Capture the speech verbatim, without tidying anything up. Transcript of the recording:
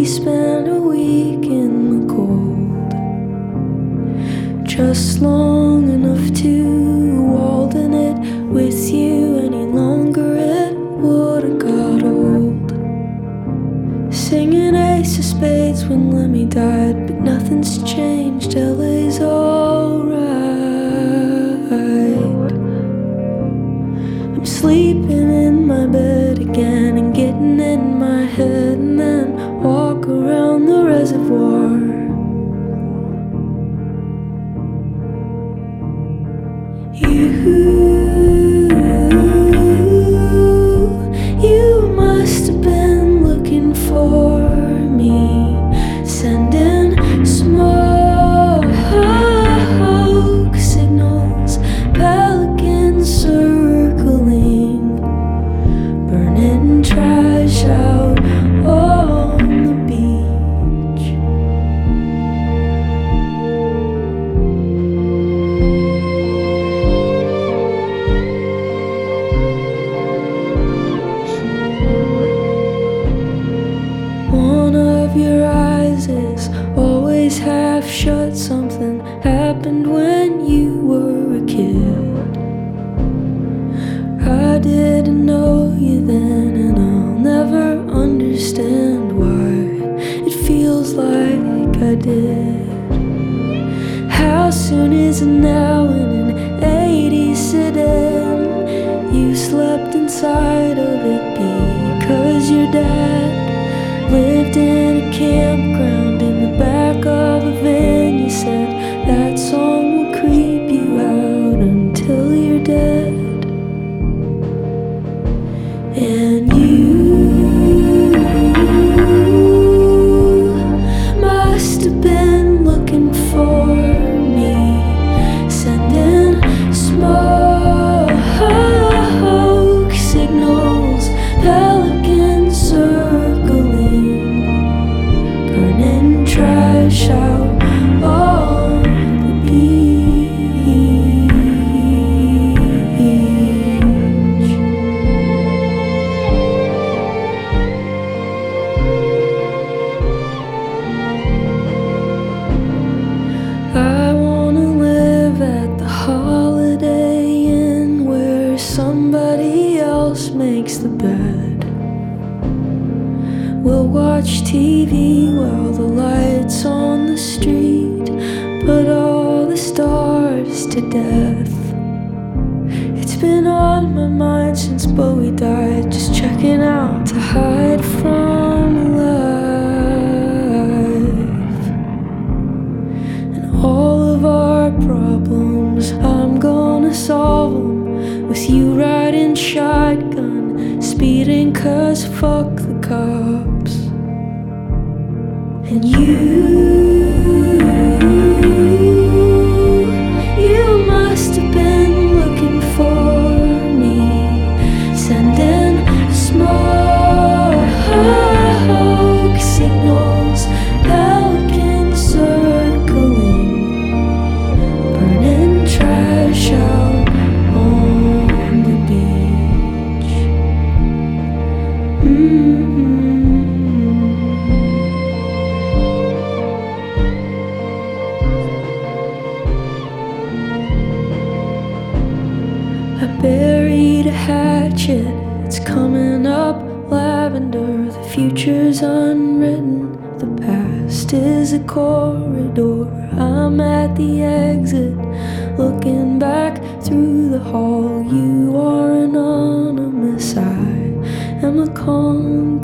spent a week in the cold, just long enough to walden it with you. Any longer it would've got old. Singing Ace of Spades when Lemmy died, but nothing's changed, L A's alright. I'm sleeping in my bed again and getting in my head, and then walk around the reservoir. You, you must have been looking for me, sending smoke signals, pelicans circling, burning trash out on the beach. One of your eyes is always half shut. Something happened when you were a kid. I didn't know you then, and I'll never understand why it feels like I did. How soon is it now in an eighties sedan? You slept inside of it because your dad lived in a campground in the back of a van. You said that song will creep you out until you're dead. And you must have been looking for me, sending smoke signals, pelicans circling, burning trash out on the beach. I wanna live at the Holiday Inn where somebody else makes the bed. We'll watch T V while the lights on the street put all the stars to death. It's been on my mind since Bowie died, just checking out to hide from life. And all of our problems, I'm gonna solve them with you riding shotgun, speeding cause fuck the cops. And you, you must have been looking for me, sending smoke signals, pelicans circling, burning trash out on the beach. Mm-hmm. I buried a hatchet, it's coming up lavender. The future's unwritten, the past is a corridor. I'm at the exit, looking back through the hall. You are anonymous, I am a con